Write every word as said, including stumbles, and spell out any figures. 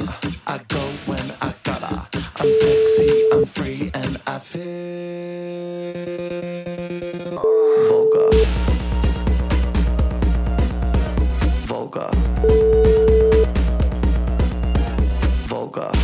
I go when I gotta. I'm sexy, I'm free, and I feel vulgar. Vulgar. Vulgar.